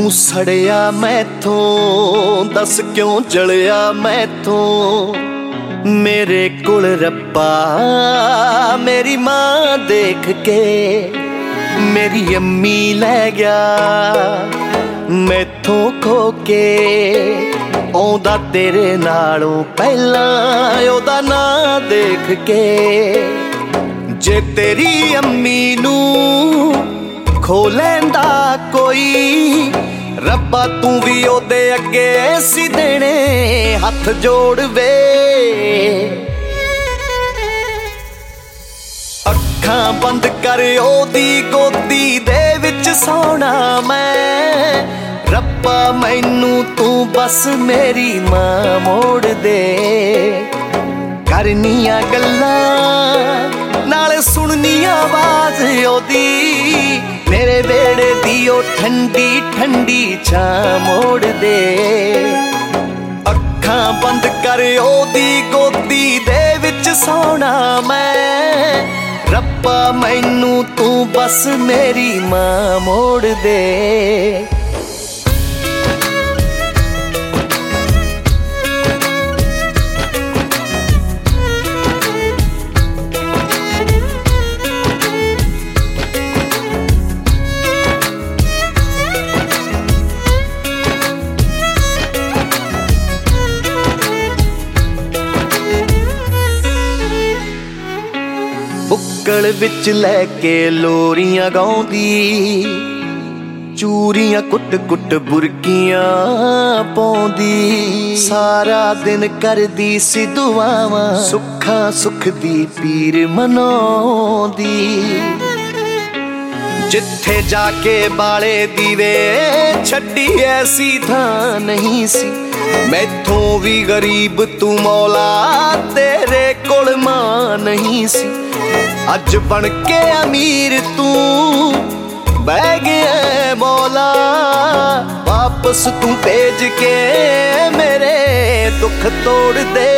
ਤੂੰ ਸੜਿਆ ਮੈਥੋਂ, ਦੱਸ ਕਿਉਂ ਜਲਿਆ ਮੈਥੋਂ। ਮੇਰੇ ਕੋਲ ਰੱਬਾ ਮੇਰੀ ਮਾਂ ਦੇਖ ਕੇ ਮੇਰੀ ਅੰਮੀ ਲੈ ਗਿਆ ਮੈਥੋਂ ਖੋ ਕੇ। ਆਉਂਦਾ ਤੇਰੇ ਨਾਲੋਂ ਪਹਿਲਾਂ ਉਹਦਾ ਨਾਂ ਦੇਖ ਕੇ। ਜੇ ਤੇਰੀ ਅੰਮੀ ਨੂੰ ਖੋ ਲੈਂਦਾ ਕੋਈ, ਰੱਬਾ ਤੂੰ ਵੀ ਉਹਦੇ ਅੱਗੇ ਸੀ ਦੇਣੇ ਹੱਥ ਜੋੜ ਵੇ। ਅੱਖਾਂ ਬੰਦ ਕਰ ਉਹਦੀ ਗੋਦੀ ਦੇ ਵਿੱਚ ਸੌਣਾ ਮੈਂ। ਰੱਬਾ ਮੈਨੂੰ ਤੂੰ ਬਸ ਮੇਰੀ ਮਾਂ ਮੋੜ ਦੇ। ਕਰਨੀਆਂ ਗੱਲਾਂ ਨਾਲੇ ਸੁਣਨੀ ਆਵਾਜ਼ ਉਹਦੀ, ਮੇਰੇ ਵੇੜੇ ਦੀ ਉਹ ਠੰਡੀ ਠੰਡੀ ਛਾਂ ਮੋੜ ਦੇ। ਅੱਖਾਂ ਬੰਦ ਕਰ ਉਹਦੀ ਗੋਦੀ ਦੇ ਵਿੱਚ ਸੌਣਾ ਮੈਂ। ਰੱਬਾ ਮੈਨੂੰ ਤੂੰ ਬਸ ਮੇਰੀ ਮਾਂ ਮੋੜ ਦੇ। ਬੁੱਕਲ ਵਿੱਚ ਲੈ ਕੇ ਲੋਰੀਆਂ ਗਾਉਂਦੀ, ਚੂਰੀਆਂ ਕੁੱਟ ਕੁੱਟ ਬੁਰਕੀਆਂ ਪਾਉਂਦੀ। ਸਾਰਾ ਦਿਨ ਕਰਦੀ ਸੀ ਦੁਆਵਾਂ, ਸੁੱਖਾਂ ਸੁੱਖ ਦੀ ਪੀਰ ਮਨਾਉਂਦੀ। ਜਿੱਥੇ ਜਾ ਕੇ ਬਾਲੇ ਦੀਵੇ ਛੱਡੀ ਐਸੀ ਥਾਂ ਨਹੀਂ ਸੀ। ਮੈਥੋਂ ਵੀ ਗਰੀਬ ਤੂੰ ਮੌਲਾ, ਤੇਰੇ ਕੋਲ ਮਾਂ ਨਹੀਂ ਸੀ। ਅੱਜ ਬਣ ਕੇ ਅਮੀਰ ਤੂੰ ਬਹਿ ਗਿਆ ਮੌਲਾ, ਵਾਪਸ ਤੂੰ ਭੇਜ ਕੇ ਮੇਰੇ ਦੁੱਖ ਤੋੜ ਦੇ।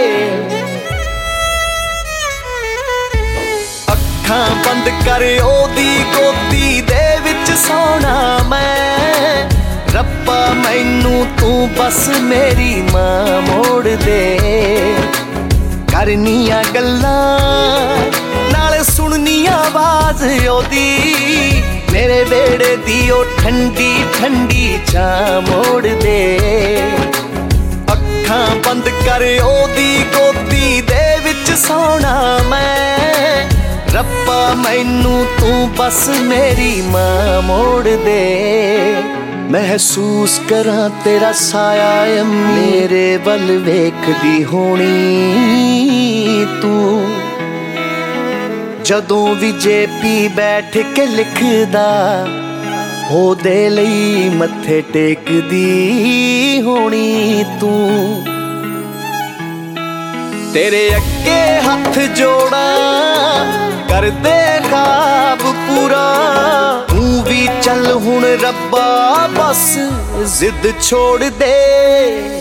ਅੱਖਾਂ ਬੰਦ ਕਰ ਉਹਦੀ ਗੋਦੀ ਦੇ ਵਿੱਚ ਸੌਣਾ ਮੈਂ। ਰੱਬਾ ਮੈਨੂੰ ਤੂੰ ਬਸ ਮੇਰੀ ਮਾਂ ਮੋੜ ਦੇ। ਕਰਨੀਆਂ ਗੱਲਾਂ ਨਾਲੇ ਸੁਣਨੀ ਆਵਾਜ਼ ਉਹਦੀ, ਮੇਰੇ ਵੇੜੇ ਦੀ ਉਹ ਠੰਡੀ ਠੰਡੀ ਛਾਂ ਮੋੜ ਦੇ। ਅੱਖਾਂ ਬੰਦ ਕਰ ਉਹਦੀ ਗੋਦੀ ਦੇ ਵਿੱਚ ਸੌਣਾ ਮੈਂ। ਰੱਬਾ ਮੈਨੂੰ ਤੂੰ ਬਸ ਮੇਰੀ ਮਾਂ ਮੋੜ ਦੇ। ਮਹਿਸੂਸ ਕਰਾਂ ਤੇਰਾ ਸਾਇਆ ਮੇਰੇ ਵੱਲ ਵੇਖਦੀ ਹੋਣੀ ਤੂੰ। ਜਦੋਂ ਵੀ ਜੇਪੀ ਬੈਠ ਕੇ ਲਿਖਦਾ, ਉਹਦੇ ਲਈ ਮੱਥੇ ਟੇਕਦੀ ਹੋਣੀ ਤੂੰ। ਤੇਰੇ ਅੱਗੇ ਹੱਥ ਜੋੜਾਂ ਕਰਦੇ ਖਾਬ ਪੂਰਾ। ਤੂੰ ਵੀ ਚੱਲ ਹੁਣ ਰੱਬਾ ਬਸ ਜ਼ਿੱਦ ਛੋੜ ਦੇ।